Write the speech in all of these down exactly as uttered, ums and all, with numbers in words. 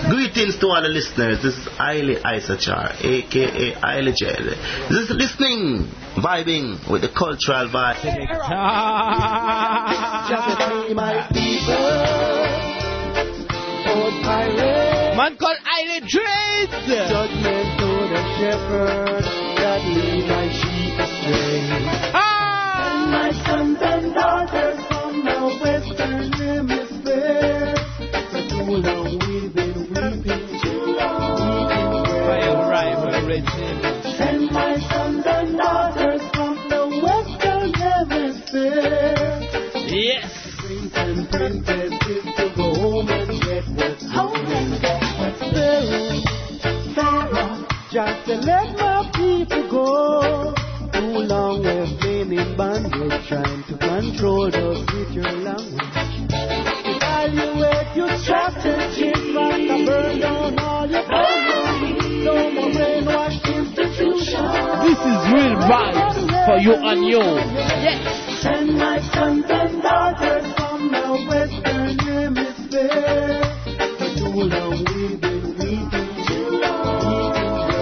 Greetings to all the listeners. This is Aile Isachar, aka Aile Jelly. This is listening, vibing with the cultural vibe. Man called Aile Dreads. Judgment to the shepherd that lead my sheep astray. Ah! And my sons and daughters from the western hemisphere. For too long we've been weeping, too long. Fire rival regime. And my sons and daughters from the western hemisphere. Yes. Prince and princesses to go home and get what's home and get what's there. Pharaoh, just to let my people go. Too long we've been in bondage, trying to control us with your language. Evaluate your strategies, right to burn down all your boundaries. No more brainwashed institutions. This is real vibes for you and you. Yes. Send my sons and daughters from the western hemisphere. For too long we've been weeping, too long.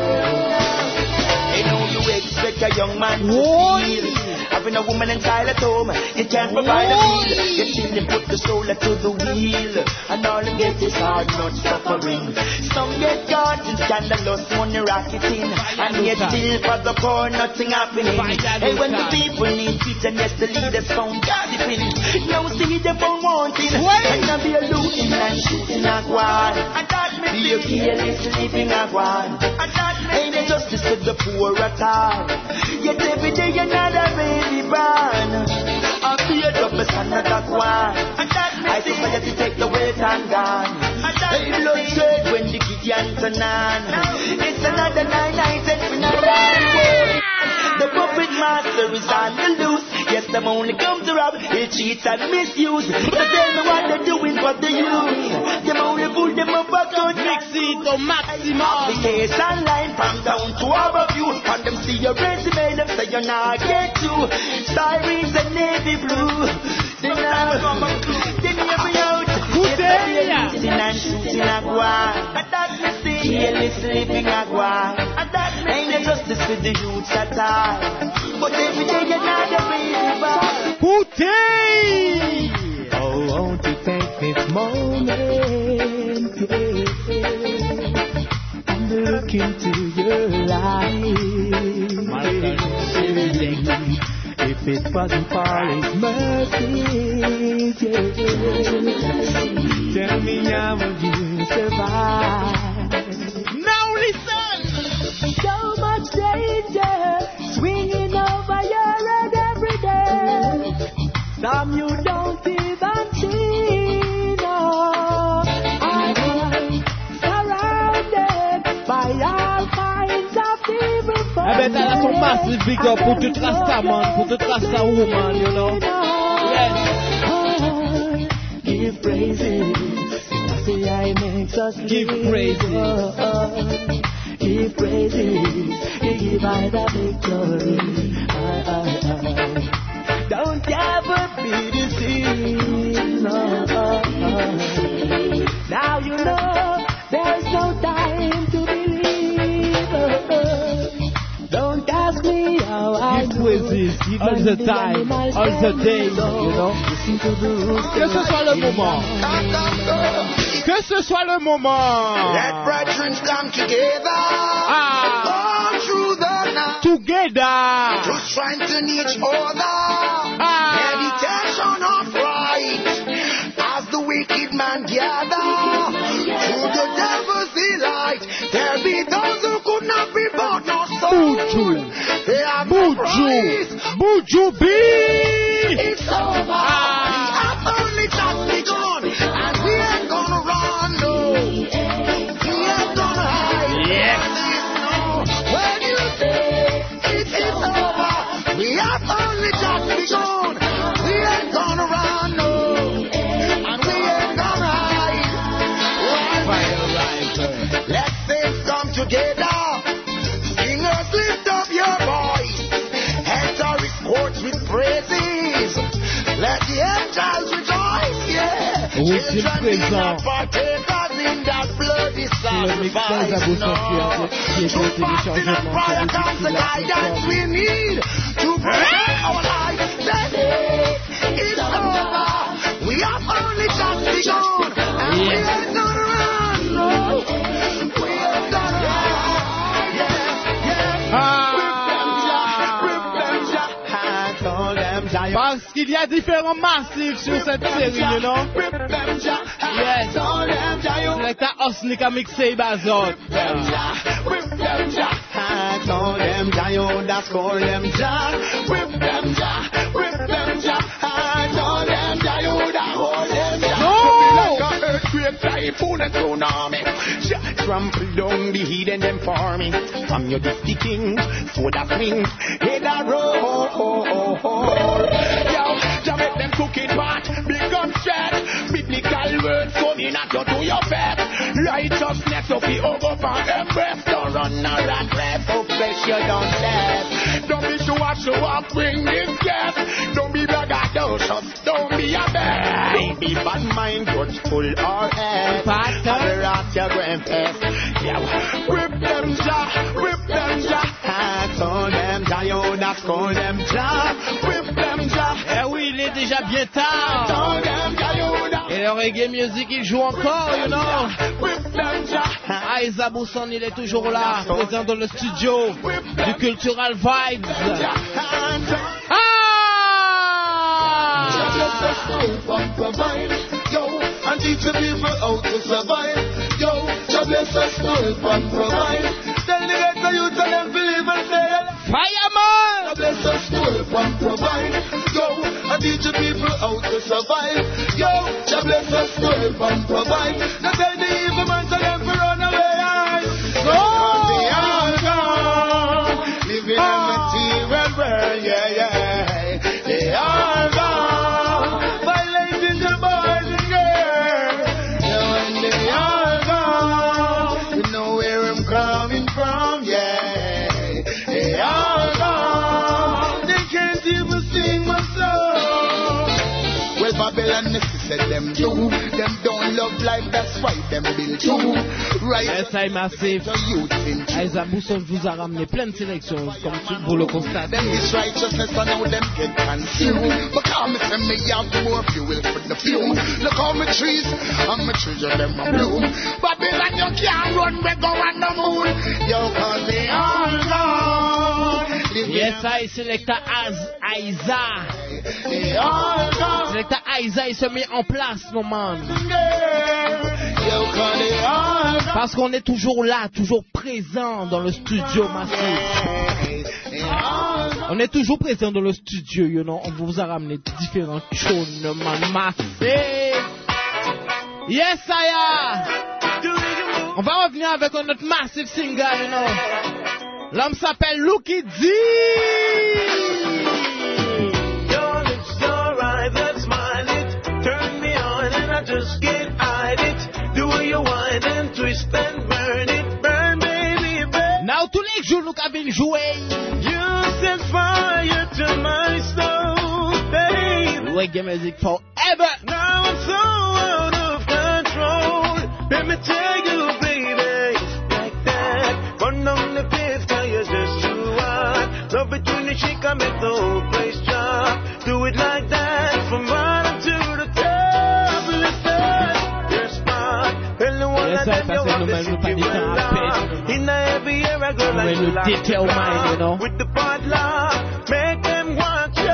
Hey, now you expect a young man to What? feel. Having a woman and child at home, you can't provide a meal. Your children put the stroller to the wheel, and all them get is hard, not suffering. Some get caught in scandalous money racketing, and yet still for the poor nothing happening. Hey, when the people need it, and yes, the leaders found gossiping. Now see them for wanting, and now be a looting and shooting a guard. And that be a careless living a guard. And that ain't a justice to the poor at all. Yet every day another baby born. I fear up a son of that one. I society take the weight and gone. Hey, bloodshed when the Gideon turn on. It's another nine nights and finale. The puppet master is on the loose. Yes, them only come to rob, they cheat and misuse. But tell me what they're doing for the youth. Them only pull them up back out. Mix it to maximum. Application online from down to overview. And them see your resume, them say you're not get to. Sirens and navy blue. They never come and they never out. Good day. Shooting and shooting a guan. And that me see. Careless living a guan. And that me ain't no justice for the youths at all. But every day another baby back. Good day. Oh, won't you take this moment, yeah, and look into your eyes. If it wasn't for His mercy, yeah, tell me how would you survive? Now listen. So much danger swinging over your head every day. Some you don't even see, no. I'm surrounded by all kinds of evil I bet that's a massive big up for the Rasta man, for the Rasta woman, you know. Yes. Give praises. See, I makes us Give live. praises. Give praises. Give I the victory. I, I, I. Don't ever be deceived. No. Now you know there's no time to believe. Don't ask me how I Give know. praises, give all the time, all the day, you know. Listen to the Que ce soit le moment. Que ce soit le moment. Let brethren come together. Ah. All through the night. Together. To strengthen each other. Ah. Meditation of right. As the wicked man gather. Through the devil's delight. There be those who could not be bought nor sold. Buju. They have no price. Buju. Buju B. It's over. Ah. We have only just begun. And we ain't gonna run, no. We ain't gonna hide. Yes. No. When you say it's, it's over, we have only just begun. We ain't gonna run, no. And we ain't gonna hide. Let's saints come together. Singers, lift up your voice. Enter his courts with praises. Let the angels rejoice, yeah. Children be not partakers in that blood, baby Le mix d'Aiza sacrifice. Bousson qui No. est qui est So au fast in the téléchargement fire sur comes the le guidance we need to protect our lives. That it's over. We have only just begun, and we Yes. ain't gonna run. No, we ain't gonna run. Yeah, yeah. Ah. Rip them, Jah. I told them, Jah. Parce qu'il y a différents massifs sur cette série, you know. Rip them, Jah. Yes. I told them, Jah. You Like that Osnik a mixé bazot. rip them, Jah. Rip them, Jah. I told them, Jah. You that's call them, Jah. Rip them, Jah. Rip them, Jah. I told them, Jah. You that hold them, Jah. No! Like a earthquake, typhoon and tsunami. Jah trample down the heathen them for me. From your dusty kings, soda swings, head a roll. Yo, Jah make them cooking pot, big up chat. Biblical words coming at you to your face. Righteousness of the over for embrace. Don't run a rat race, so fresh you don't test. Don't be sure show up, bring this gas. Don't be braggadocious, don't be a bad. Don't be bad mind, grudgeful or head. Pastor. Have a rat your grandpast. Yeah, rip them Jah, rip them Jah. I told them Jah, you that's call them Jah. Rip them Jah. Eh oui, il est déjà bien tard. Told them Jah, you that's Et le reggae music, il joue encore, you know. rip them Jah. Aiza Bousson, il est toujours là, présent dans le studio du Cultural Vibes. Ah! Yo, and teach the people how to survive. Yo, God bless us to help and provide. Tell the ghetto youth and them believe and say that Fireman! God bless us to help and provide. Yo, and teach the people how to survive. Yo, God bless us to help and provide. Now tell the evil man to them to run away. Go! They are gone, living in a material world, yeah, yeah. They are gone, violating the boys and girls. Yeah, and they are gone, you know where I'm coming from, yeah. They are gone, they can't even sing my song. Well, Babylon said them do, them don't love life, that's why them build too. Right, S I Massive. the youth in Aiza Bousson vous a ramené plein de sélections, comme tu vous le constatez. them this righteousness and how them get consumed. But come me say me have more fuel for the fume. Look how my trees and my children them a bloom. Babylon you can't run, we go on the moon. Yo, cause they all gone. Living Yes, I Selecta Az Aiza. They all gone. Selecta Aiza, il se met en place, mon man. Yo, cause they all gone. Parce qu'on est toujours là, toujours présent dans le studio Massive. They all gone. On est toujours présent dans le studio, you know. On vous a ramené différents tunes, man. Massive. Yes, Aya. On va revenir avec un autre Massive single, you know. L'homme s'appelle Lucky D. Your lips, your eyes that smile it, turn me on and I just can't hide it. The way you whine and twist and burn it, burn baby, burn. Now, tous les jours, nous avons joué. You set fire to my soul, baby. Reggae music forever. Now I'm so out of control. Let me tell you, baby, like that. Run down the pace, cause you're just too hot. Love it when you shake, I make the whole place drop. Do it like that, from bottom to the top. Listen, your spot. Tell the one Yes, that I you pass it, want no to man, see no panic, you no well. panic. In every year, I go like When you like detail the mine, you know. With the padlock, make them watch you.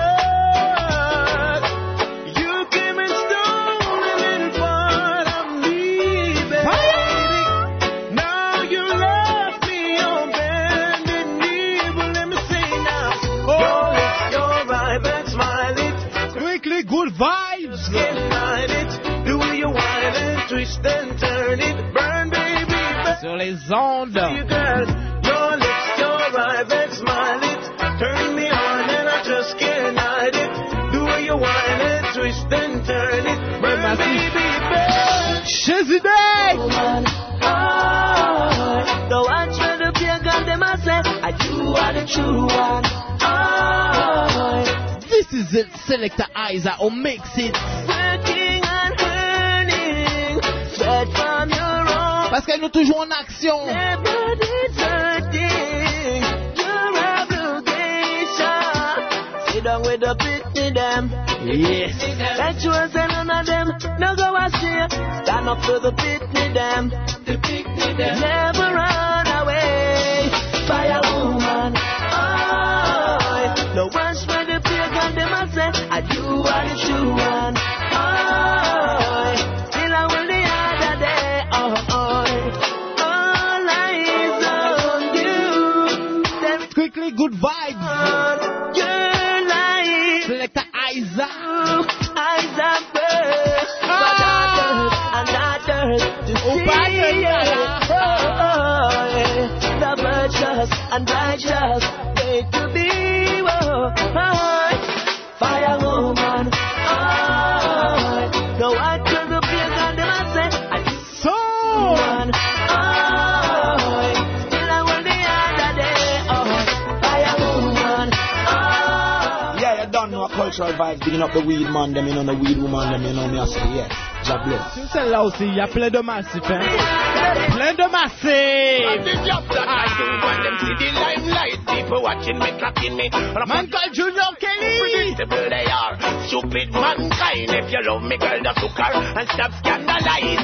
You came and stole a little part of me, baby. Now you left me on bended knee. But let me say now, your lips, your eyes that smile it, Strictly good vibes. can't hide it. The way you whine and twist and turn it, burn, baby, burn. Sur les ondes. You girl, your lips, your eyes that smile it, turn me on and I just can't hide it. The way you whine and twist and turn it, burn, Massive. baby, burn. Shizzy Day. Oh, the watch for the beer gun, them I say, I do are the true one. Oh, This is it, Selecta Aiza, or makes it. working and earning, straight from your own. Parce qu'elle nous toujours en action. Everybody's hurting. Your obligation. Sit down with the pitney them. Yes. Let you and say none of them. No go astray. Stand up to the pitney them. The pitney them. Never run away. Fire woman. Oh, no one's for the pagan. Them I say, I do what the true one. Oh, till I will the other day. Oh, oh, all eyes on you. Them Quickly, good vibes. your life. Selector Isaac. Eyes are burst, but not dirt, and not dirt to Oh, see bad it. girl. Oh, oh, yeah. The virtuous and righteous made to be. Oh, oh, fire woman. Oh, go out to the place and them I say, I So, woman. Oh, still I want the other day. Oh, fire woman. Oh. Yeah, you don't know a cultural vibes, digging up the weed man, them, you know, the weed woman, them, you know, me, I say, yeah, God bless. sur celle-là aussi, il y a plein de massifs. Hein? Plein de massifs. People watching me, tracking me. Man called Junior Kelly. Predictable they are. Stupid mankind. If you love me, girl, the sucker and stop scandalize.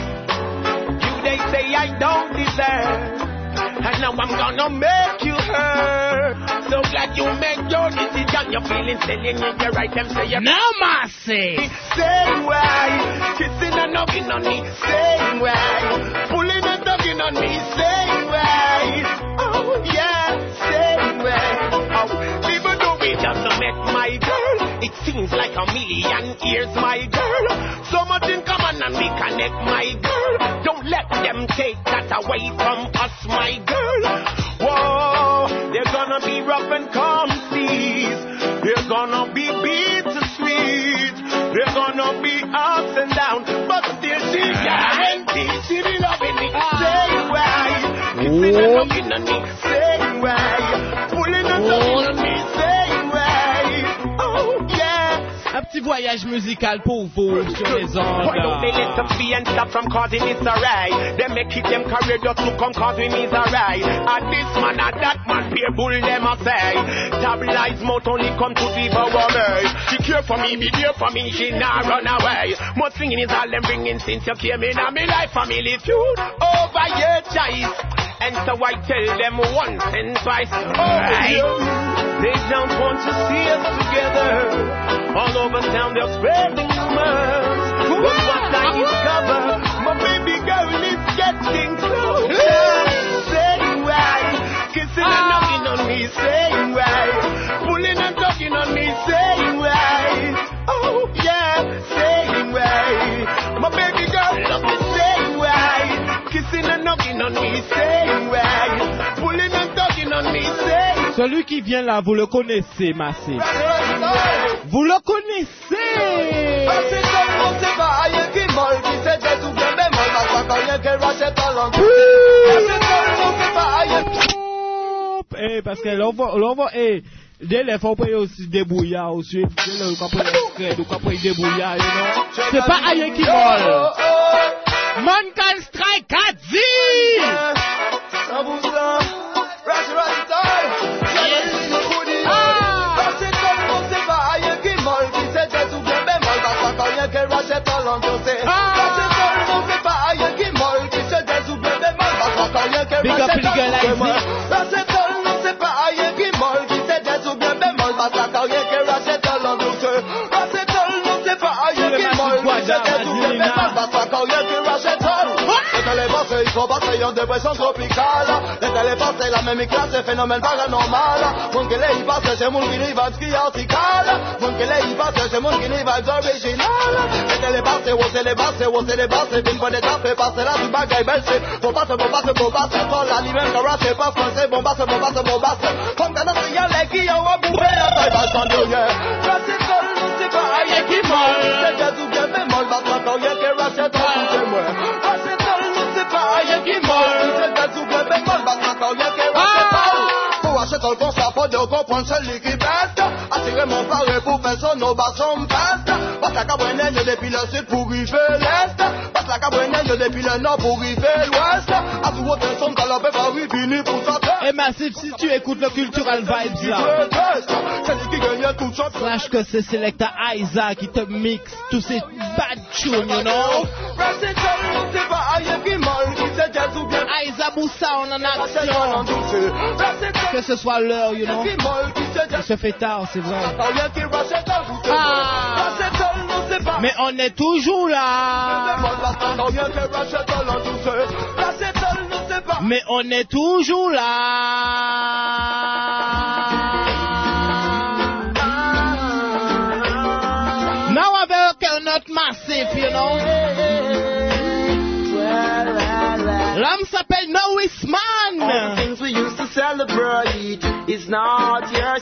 You they say I don't deserve, and now I'm gonna make you hurt. So glad you make your decision. You're feeling silly, you're right. Them say you're Now massive. same way, kissing and hugging on me, same way, pulling and tugging on me, same way. Oh yeah, same way. Oh, people do it just to make my girl. It seems like a million years, my girl. So much in common and we connect, my girl. Don't let them take that away from us, my girl. Whoa, they're gonna be rough and calm seas. They're gonna be bittersweet. They're gonna be ups and downs, but still she guarantees she be loving me. Same way, kissing and hugging on me. Same way, pulling and tugging on me. Same way. Oh yeah. Un petit voyage musical pour vous sur les Why don't they ondes. let them be and stop from causing misery? They make it them career just to come cause we misery. And this man and that man, peer bull them a say. Tabloids mouth only come to devour me. She care for me, be there for me, she not run away. Most singing is all them bringing since you came in on me life, family feud over your choice. And so I tell them once and twice, oh, right. They don't want to see us together. All over town they're spreading rumors. But what I discover, my baby girl is getting closer. Same way, kissing and knocking on me, same way, pulling and tugging on me, same way. Oh yeah, same way. My baby girl love the same way, kissing and knocking on me, same way, pulling and tugging on me, same way. Celui qui vient là, vous le connaissez, massif. Vous le connaissez. Eh, parce que l'on va, l'on va, eh, dès les fois, on peut aussi débrouillard aussi. Dès le coup, on peut on peut débrouillard, you know. C'est pas ailleurs qui vole. Man can strike Kadzi. Big up the girl like il faut passer en dépression tropicale. Les télépassés, la même classe, c'est phénomène paranormal. Mon que les y passe, c'est mon qui n'y va qui article. Mon que les y passe, c'est mon qui n'y va original. Les télépassés, on se les passe, on se les passe, bin pour des tapes, passer là, du bagaille baissé. Faut passer, faut passer, faut passer, pour la lui-même, car c'est pas français, bon basse, bon basse, bon basse. Comme quand on y a les qui ont bouffé la taille, va s'en donner. Rachet sol, non c'est pas aïe qui molle. C'est déjà tout bien, mais molle, va pas quand y'a que rachet sol, c'est moi. Rachet sol, non c'est pas aïe qui molle. C'est déjà tout bien, mais molle, va pas quand y'a que rachet sol. Pour acheter le constat, faut de comprendre celui qui baisse. vraiment paré pour faire son no bas son peste. Parce la cabouenne yo depuis le sud pour river l'est. Parce la cabouenne yo depuis le nord pour river l'ouest. À tout votre son galopé par oui fini pour sa tête. Et Massif, si tu écoutes le Cultural Vibes là, sache que c'est Selecta Aiza qui te mixe tous ces bad tunes, you know. Aiza Moussa, on en action. Que ce soit l'heure, you know. Il se fait tard, c'est vrai. Ah. Mais on est toujours là. Mais on est toujours là. Now avec notre massif, you know. L'homme s'appelle Nois Man. All the things we used to celebrate is not your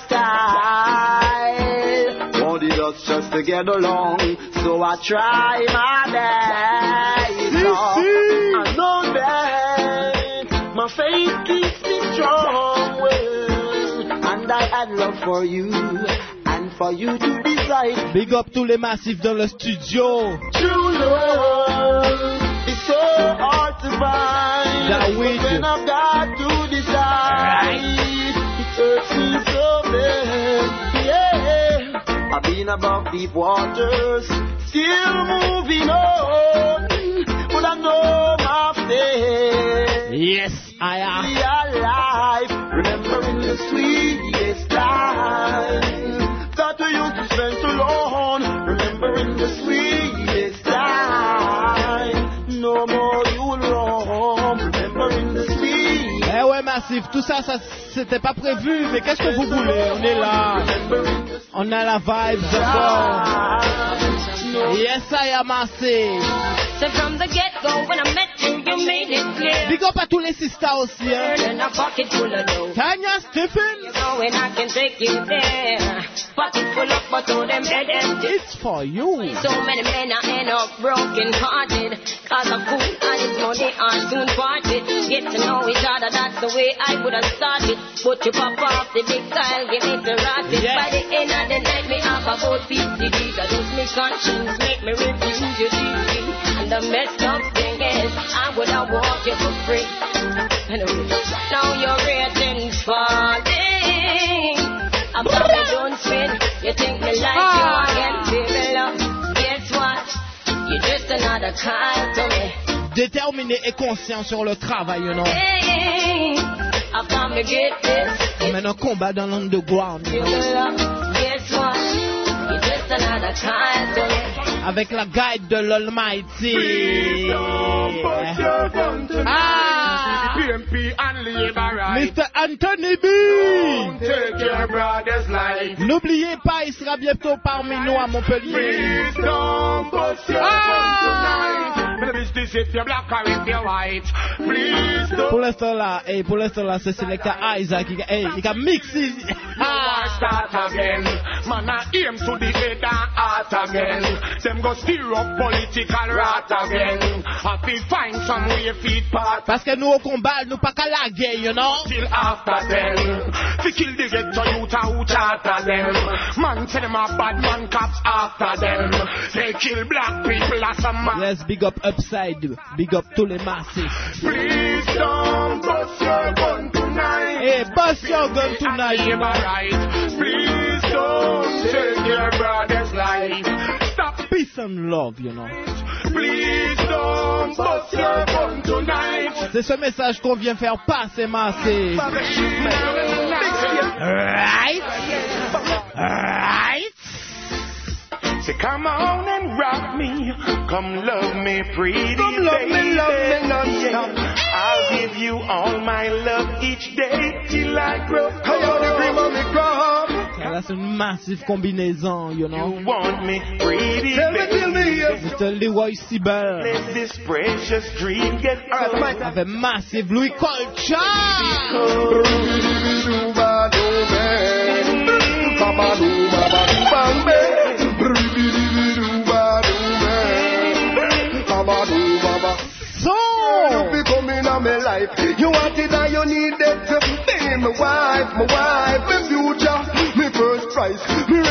style. Wanted us just to get along, so I try my best. Si, si. I know that my faith keeps me strong, and I had love for you. For you to decide. Big up tous les massifs dans le studio. True love is so hard to find. That we when I've got to decide, right. It hurts me so bad. Yeah, I've been above deep waters, still moving on, but I know my fate. Yes, I am. Alive, remembering the sweetest time. That we used to spend so long, remembering the sweetest time. No more you will roam, remembering the sweet. Eh ouais, Massif, tout ça, ça c'était pas prévu, mais qu'est-ce que vous voulez? On est là. On a la vibe de Yes, I am Massif. So from the get-go, when I met you, you made it clear. Big up à tous les sisters aussi, hein. And a pocket full of dough. Tanya Stephen. You know when I can take you there. Pocket full of but all them dead empty. It's for you. So many men are end up broken hearted. Cause of food and his money are soon parted. Get to know each other, that's the way I would have started. But you pop off the big style, get me to rot it. Yes. By the end of the night, me have about fifty G's. I lose me conscience, make me refuse your duty. And the messed up thing is, I would have walked you for free. Anyway, now your rating's falling. I'm probably don't spin. You think me like ah. you again, baby love. Guess what? You're just another kind to me. Déterminé et conscient sur le travail, you know. Hey, I come to get this. On mène un combat dans l'underground, you know. Guess what? You're just another kind to me. Avec la guide de l'Almighty. Ah! P M P and labor right. Mister Anthony B. Take your brother's life. N'oubliez pas, il sera bientôt parmi nous à Montpellier. Please don't bust your gun tonight. Business if you're black or if you're white. Please don't. Pour l'instant là, hey, pour l'instant là, c'est Selecta Aiza qui, hey, il a mixé. Ah. Start again. Man, I aim to the head and heart again. Them go stir up political rot again. Happy find some way feet part. Parce que nous au combat, nous pas qu'à la guerre, you know. Till after them, to kill the ghetto youth who charter them. Man tell them a bad man cops after them. They kill black people as a man. Yes, big up Upside, big up tous les massifs. Please don't bust your gun tonight. Hey, bust your gun tonight, you know. Right. Please don't take your brother's life. Stop peace and love, you know. Please don't bust your gun tonight. C'est ce message qu'on vient faire passer, massif. Right? Right? Say, come on and rock me, come love me pretty, come love baby. me, love me, non-stop. I'll give you all my love each day till I grow old. I on the cream of me crop. Là, c'est une massive combinaison, you know. You want me pretty, tell me, baby. tell me, yes. Mister Leroy Sibel. Let this precious dream get cold. Avec massive Louis Colcha. So, you be coming on my life. You want it and you need it. Be my wife, my wife, my future, my first prize, my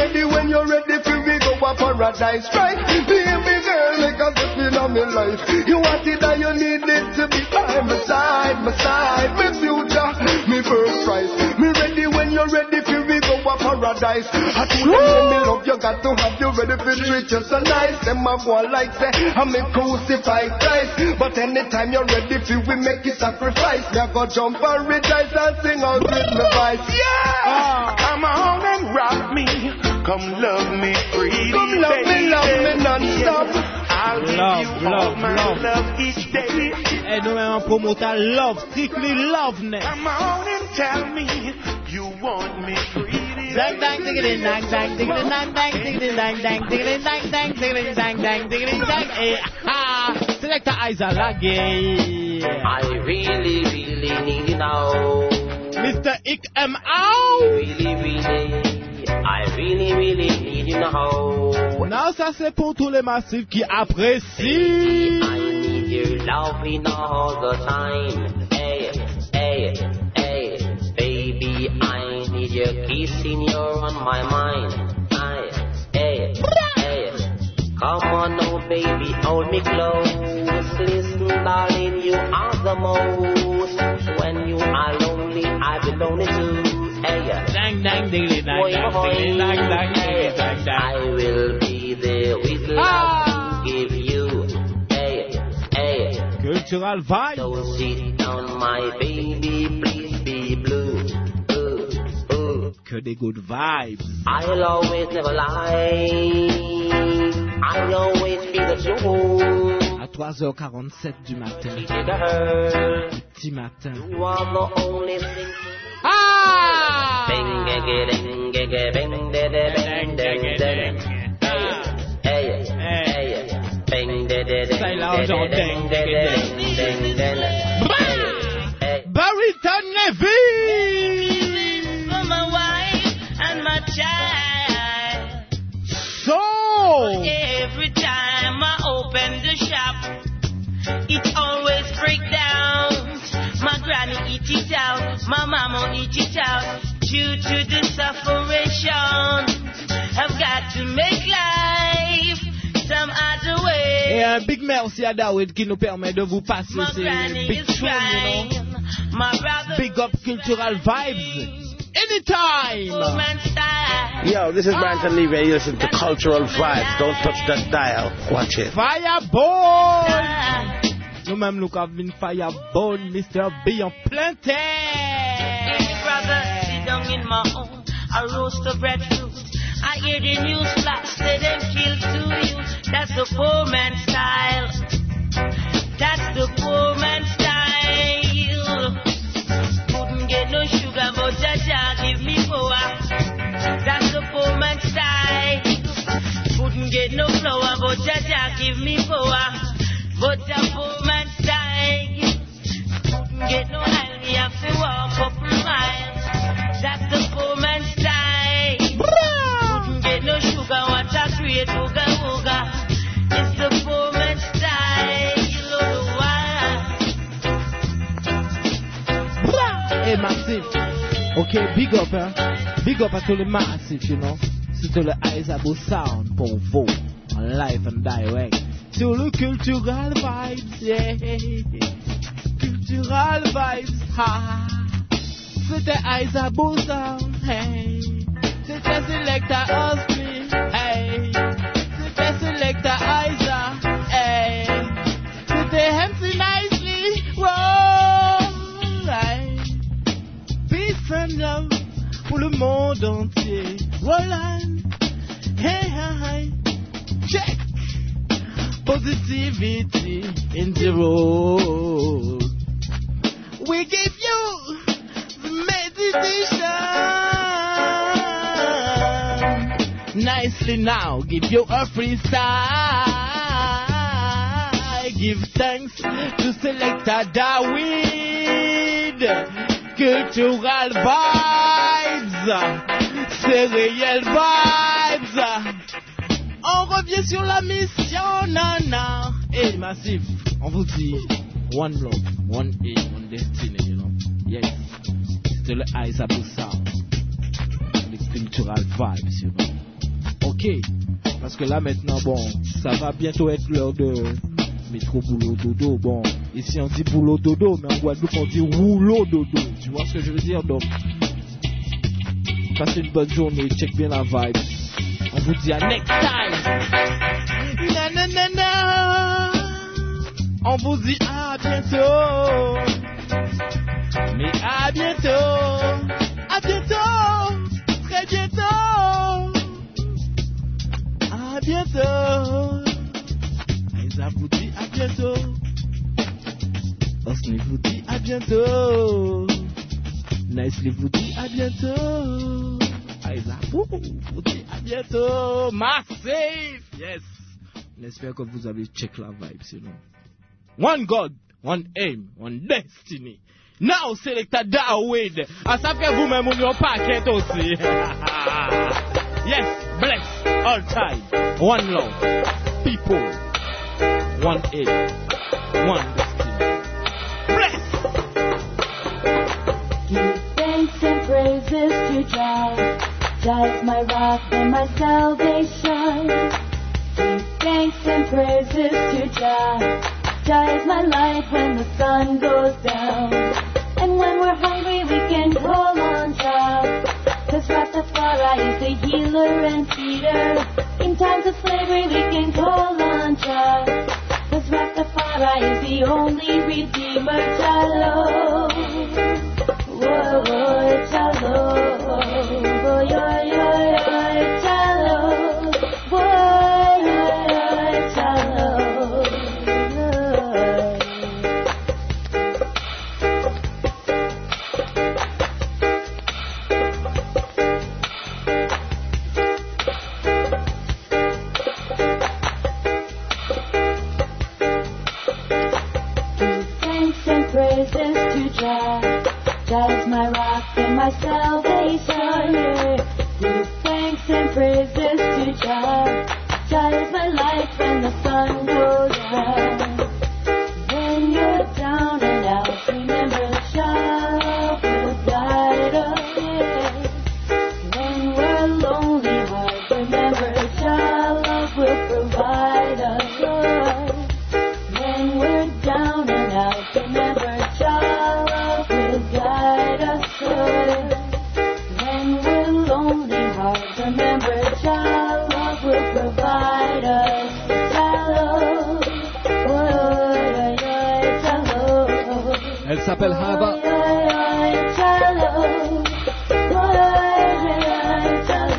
paradise, right? Baby girl, make a step in on me life. You want it and you need it to be by my side, my side, my future, me first prize. Me ready when you're ready for we go a paradise. I told them when me love you, got to have you ready for treat you so nice. Them a go like say, I'm a crucified Christ. But anytime you're ready for we make it sacrifice. Me a go jump and rejoice and sing out with my voice. Yeah! Oh, come on and rock me. Come love me freely. Come love baby. me, love me non-stop. I'll give Love, you love, all my love. love each day. Et nous même en promoteur love, strictly loveness. Come on and tell me you want me freely. Dang dang diggity dang dang diggity dang dang diggity dang dang diggity dang dang diggity dang dang diggity dang. Eh ah, Selector Isa Lagay. I really, really need you now. Mister Ik M Ow. Really, really, I really, really need you now. Non, ça c'est pour tous les massifs qui apprécient. I need your loving all the time. Hey, hey, hey, baby, I need your kissing, you're on my mind. I, hey, hey, come on now, baby, hold me close. Listen, darling, you are the most. When you are lonely, I be lonely too. Hey, Dang dang diggity dang boy, dang boy, diggity dang dang diggity dang I dang. will be there with love Ah. to give you. Hey, hey. Cultural vibe. Don't sit down, my baby, please be blue. Ooh, ooh. Que des good vibes. I'll always never lie. I'll always be the truth. À trois heures quarante-sept du matin. Girl, Petit matin. you are the only thing. Ah! Bing, gege, ding, gege, bing, de, de, bing, ding, ding. Hey, hey, bing, de, de, ding, Ça, il a de, genre de, ding, ding, de, de, ding, ding, ding, ding. Hey, Barrington Levy! For my wife and my child. So! Every time I open the shop, it always break down. My granny eat it out, my mama eat it out. Due to the sufferation, I've got to make life some other way. Et un big merci à David qui nous permet de vous passer My ces granny big is tunes, you know. crying, my brother Big up cultural vibes. Anytime! man style. Yo, this is Brandon Levy. You listen to Cultural Vibes. Don't touch that dial. Watch it. Fireball! Nous-mêmes, nous avons une fireball, Mister B en plein terre. Brother, sit down in my home. I roast the breadfruit. I hear the news flash, say them kill two youth. That's the poor man style. That's the poor man style. Couldn't get no sugar, but Jaja give me power. That's the poor man style. Couldn't get no flour, but Jaja give me power. But the poor man style. Couldn't get no oil, me have to walk up a mile. That's the poor man style. Couldn't get no sugar, what a great ooga ooga. It's the poor man style. Hey, Massif. Ok, big up, hein. Big up à tous les massifs, you know. C'était le Isabo Sound pour vous, en live and direct. Sur le Cultural Vibes, yeah. Cultural Vibes, ha. C'était Isabo Sound, hey. C'était Selector Osby, hey. C'était Selector Isa, hey. C'était M C Nicely, wow, hey. Peace and love pour le monde entier. Roland, hey, hey, check. Positivity in the road. We give you meditation. Nicely now, give you a freestyle. Give thanks to Selector David. Cultural vibes. C'est réel vibes. On revient sur la mission, nana. Hey, Massif, on vous dit one love, one aim, one destiny, you know. Yes, c'est le Isabo Sound, the cultural vibes, you know. Ok, Parce que là maintenant, bon, ça va bientôt être l'heure de métro boulot dodo. Bon, ici on dit boulot dodo, mais en Guadeloupe on dit rouleau dodo. Tu vois ce que je veux dire? Donc, passez une bonne journée, check bien la vibe. On vous dit à next time. Na na na na. On vous dit à bientôt. Mais à bientôt. À bientôt. Très bientôt. À bientôt. Aïssa vous dit à bientôt. Osni vous dit à bientôt. Nicely vous dit à bientôt. Aïssa vous dit à bientôt. Massive. Yes. J'espère que vous avez check la vibe sinon. One God, one aim, one destiny. Now Selector Darwin. Ah, ça fait vous-même on paquet aussi. Yes, bless all time. One love, people, one aim, one destiny. Bless. Give thanks and praises to Jah. Jah is my rock and my salvation. Give thanks and praises to Jah. Jah is my light when the sun goes down. And when we're hungry we can call on Jah. Cause Rastafari is the healer and feeder. In times of slavery we can call on Jah. Cause Rastafari is the only redeemer. Jah Lord. Whoa, whoa, Jah Lord. Oh, yeah, yeah, yeah, Jah Lord. Whoa, yeah, yeah, Jah Lord. Jah is my rock and my salvation. Give thanks and praises to Jah. Jah is my light when the sun goes down. When you're down and out, remember Jah will guide us. When we're lonely hearts, remember Jah love will provide us. When we're down and out, remember Jah love will guide us. When we're lonely hearts, remember Jah love will provide us. Jah love, oh, yeah, yeah, Jah love. Elle s'appelle Hava. Jah love, oh, yeah, yeah, Jah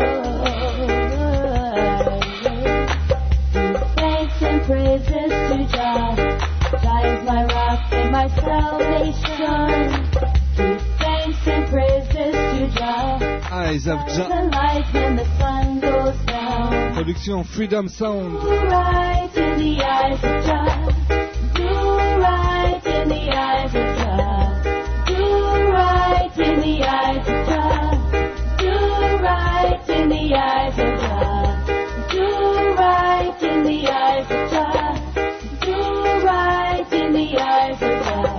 love. Give thanks and praises to Jah. Jah is my rock and my salvation. Give thanks and praises to Jah. Eyes of Jah. The light when the sun goes down. Production Freedom Sound. Do right in the eyes of Jah. Do right in the eyes of Jah. Do right in the eyes of Jah. Do right in the eyes of Jah. Do right in the eyes of Jah. Do right in the eyes of Jah.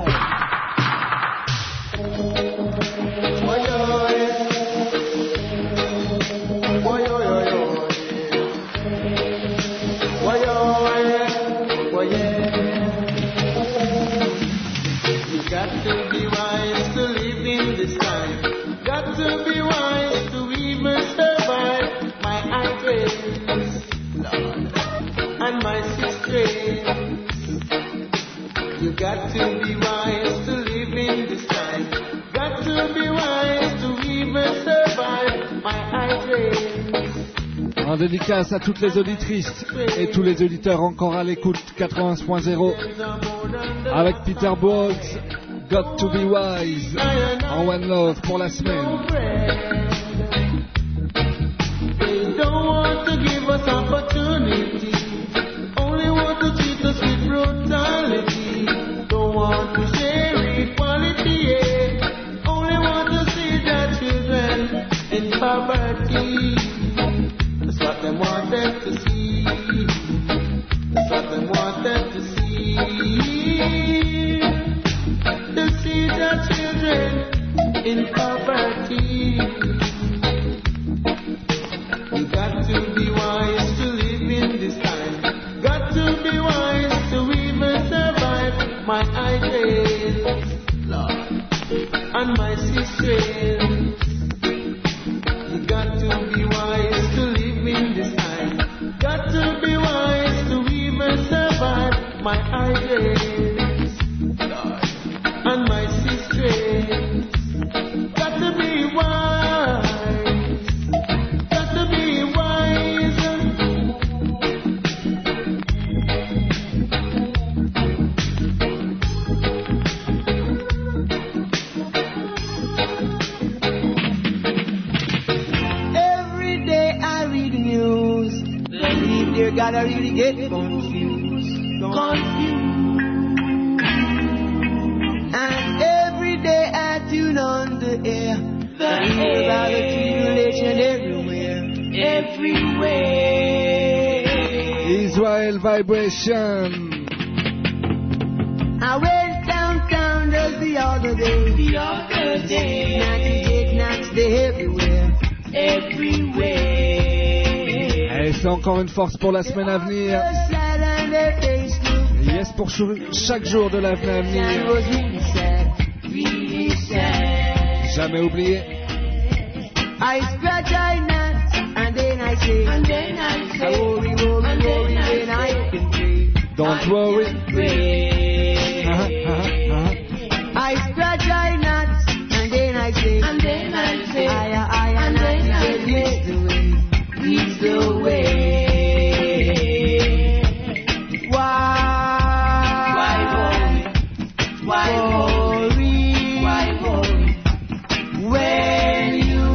You got to be wise to live in this time. Got to be wise to even survive my high grade. En dédicace à toutes les auditrices et tous les auditeurs encore à l'écoute quatre-vingts point zéro avec Peter Boggs, Got to be wise en One Love pour la semaine. They don't want to give us opportunity, only want to treat us with brutality. Don't want to share equality, yeah. Only want to see their children in poverty. That's what they want them to see. That's what they want them to see. To see their children in poverty. You got to be wise to and my sisters. You got to be wise to live in this time. Got to be wise to even survive. My ideas and my sisters. Got to be wise. Got to be wise. Every day I read the news. Believe they gotta really get confused. Confused. And every day I tune on the air. The air about the tribulation everywhere. Everywhere. Israel Vibration. I went downtown just the other day. The other day. ninety-eight knocks day everywhere. Everywhere. Et c'est encore une force pour la semaine à venir. Et yes pour chou- chaque jour de l'avenir à venir. Jamais oublié. I scratch I nuts and then I say, and then I say, worry, worry, worry, then I can pray. Don't worry. Uh-huh, uh-huh, uh-huh. I scratch I nuts and then I say, and then I say, I, I, and then I say, leads the way, leads the way. Why? Why worry? Why worry? Why worry? When you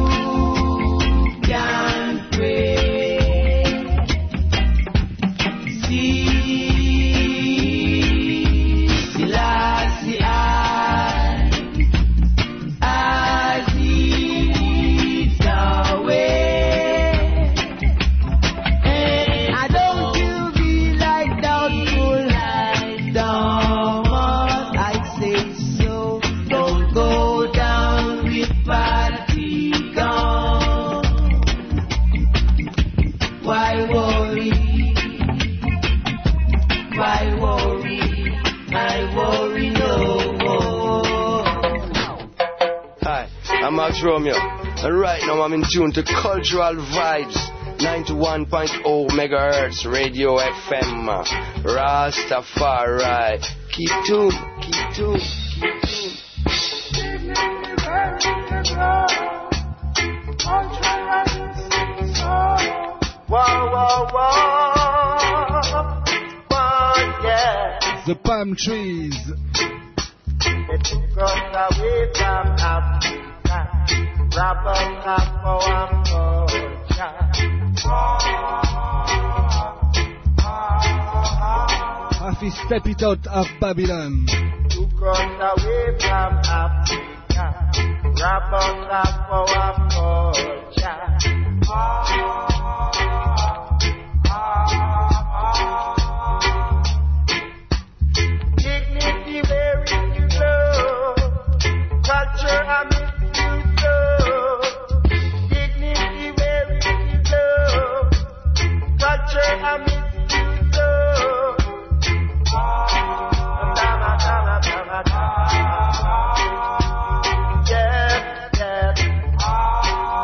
can pray, see, Selassie, I, as he leads the way. I don't you be like doubtful, like Thomas, I say so. Don't go down with Vatican. Why worry? Why worry? I worry no more. Hi, I'm Max Romeo, and right now I'm in tune to Cultural Vibes, ninety-one point oh megahertz Radio F M. Rastafari. Keep tuned, keep tuned, keep tuned. Whoa, whoa, whoa, whoa, yeah. The palm trees. It took us away from Africa, wrap us up for our culture. Rafi, step it out of Babylon. Took us away from Africa, wrap us up for our culture. Dignity where it is low, culture and misuse low. Dignity where it is low, culture and misuse low. Dama, dama, dama, dama. Yes, yes.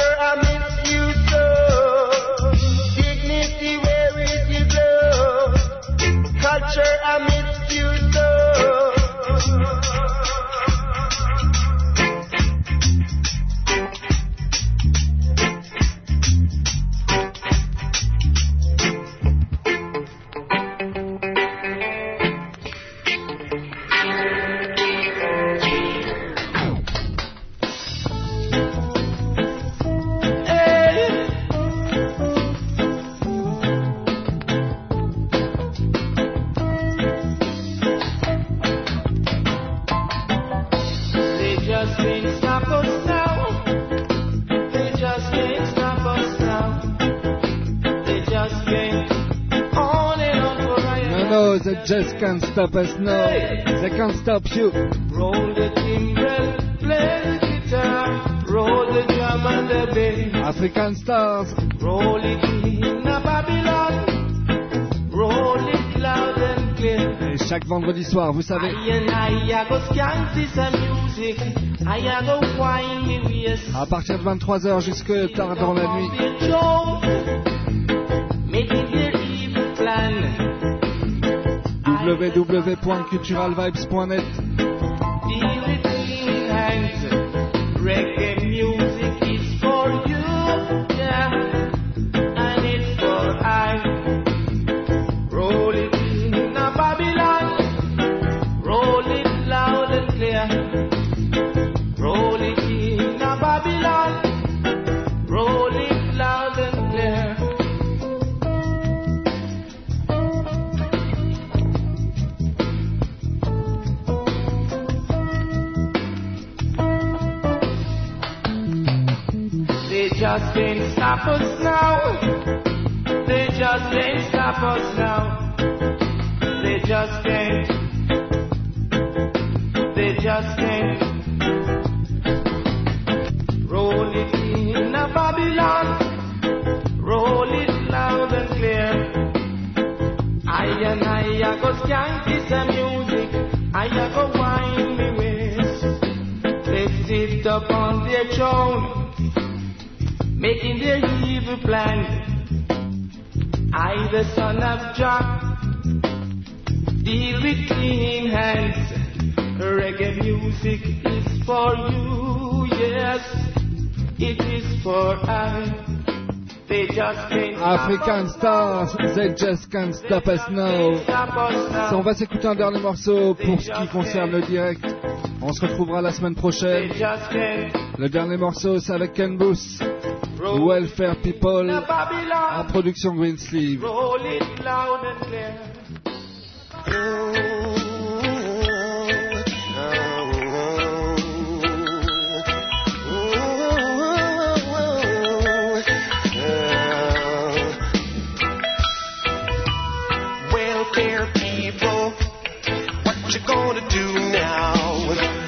Culture, I miss you so. Dignity, where is your glow? Culture, I miss you so. They just can't stop us now. They can't stop you. Roll the timbrel, play the guitar, roll the drum and the bass. African stars. Roll it in a Babylon, roll it loud and clear. Et chaque vendredi soir, vous savez. À partir de vingt-trois heures jusque tard dans la nuit. w w w point cultural vibes point net. Reggae music is for you, yeah, and it's for I. Roll it in a Babylon, roll it loud and clear. Roll it in a Babylon, roll it loud and clear. Just can't stop us now. They just can't stop us now. They just can't. They just can't. Roll it in a Babylon. Roll it loud and clear. I and I, I go skank this a music. I a go wind me waist. They sit up on their throne, making their evil plan. I, the son of Jah, deal with clean hands. Reggae music is for you, yes, it is for I. They just can't African stars, they just can't stop us now. So, on va s'écouter un dernier morceau pour ce qui concerne le direct. On se retrouvera la semaine prochaine. Le dernier morceau, c'est avec Ken Booth. Welfare People en production Green Sleeve. Roll it loud and clear. Welfare people, what you gonna do now?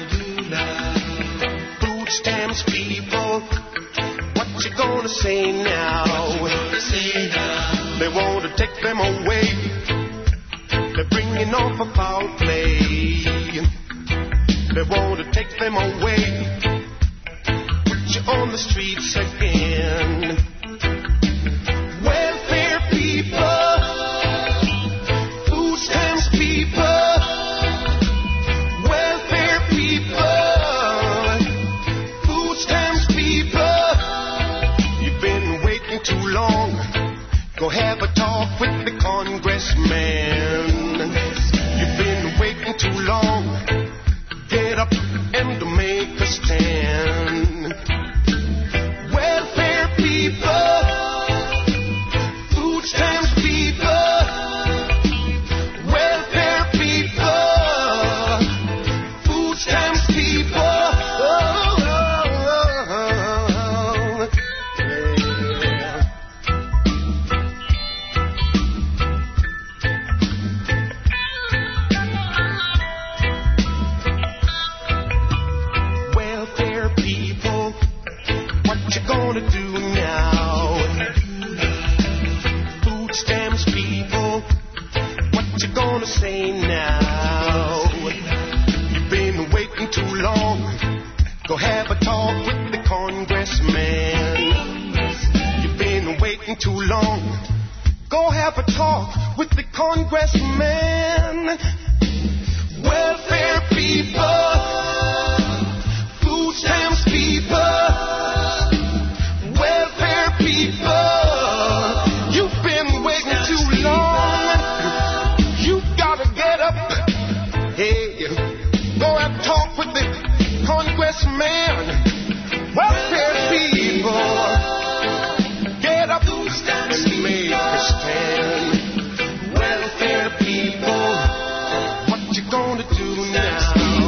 Food stamps people, what you gonna say now? They want to take them away. They're bringing off a foul play. They want to take them away. Put you on the streets again. Welfare people, food stamps people, welfare people, food stamps people. You've been waiting too long. Go have a talk with the congressman. You've been waiting too long. Get up and make a stand. Welfare people, food stamps people, welfare people, food stamps people. Oh, oh, oh, oh. Yeah. waiting too long. Go have a talk with the congressman. Welfare people, food stamps people, welfare people, you've been waiting too long. You gotta get up. Hey, go and talk with the congressman. Welfare people, get up and make a stand. Welfare people, what you gonna do now?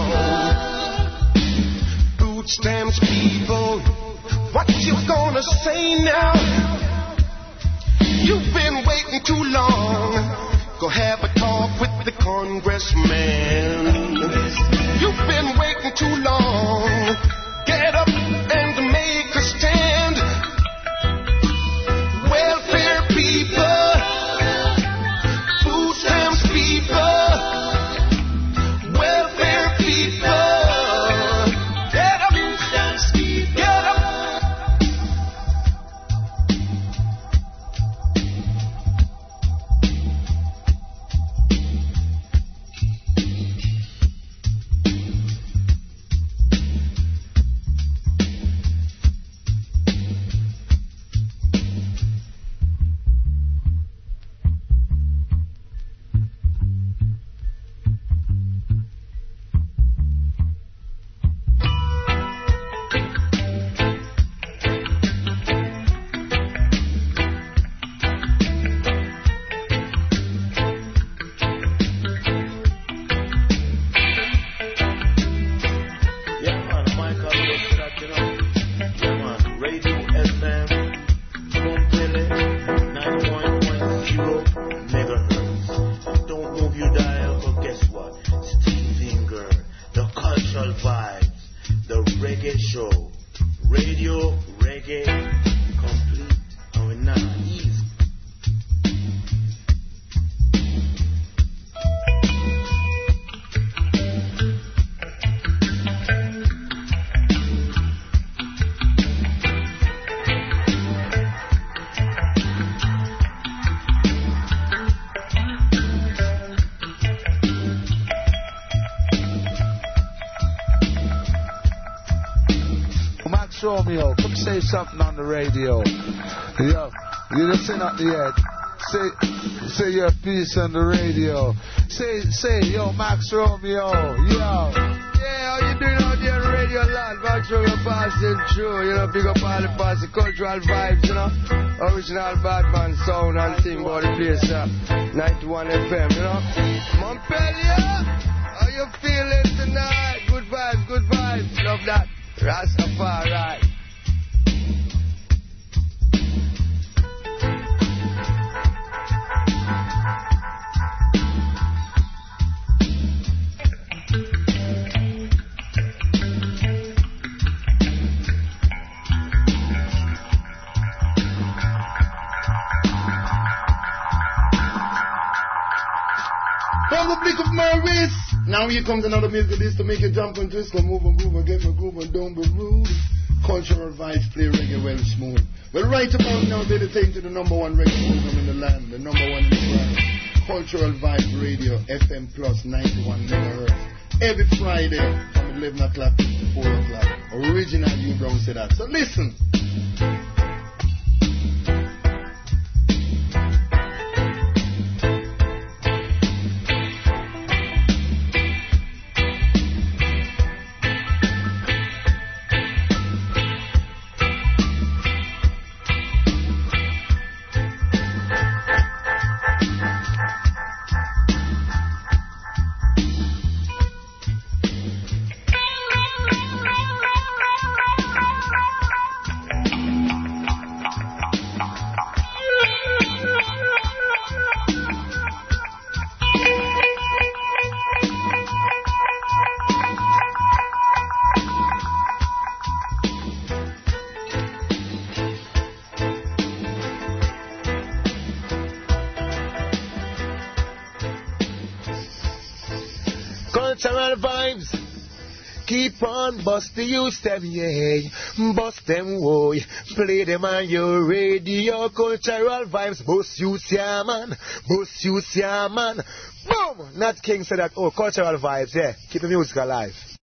Food stamps people, what you gonna say now? You've been waiting too long. Go have a talk with the congressman. You've been waiting too long. Get up and make a stand. Welfare people, food stamps people, welfare people, get up, get up. Romeo, come say something on the radio. Yo, you just sing at the head. Say, say your piece on the radio. Say, say, yo, Max Romeo, yo. Yeah, how you doing out there on the radio land? Max Romeo passing through, you know, big up all the past, the cultural vibes, you know. Original Batman sound and thing about the place, uh, ninety-one F M, you know. Montpellier, how you feeling tonight? Good vibes, good vibes, love that. Rastafari. From the Blick of Maurice. Now here comes another music disc to make you jump and twist, and move and move and get my groove and don't be rude. Cultural vibes play reggae well smooth. Well, right about now, they're taking to the number one reggae program in the land, the number one in the world. Cultural Vibes Radio, F M Plus ninety-one megahertz. Every Friday from eleven o'clock to four o'clock. Original you don't say that. So listen. Cultural vibes. keep on bust the youth them, yeah. Bust them, boy. Play them on your radio. Cultural vibes. Bust youth, yeah, man. Bust youth, yeah, man. Boom! Nat King said that, oh, cultural vibes, yeah. Keep the music alive.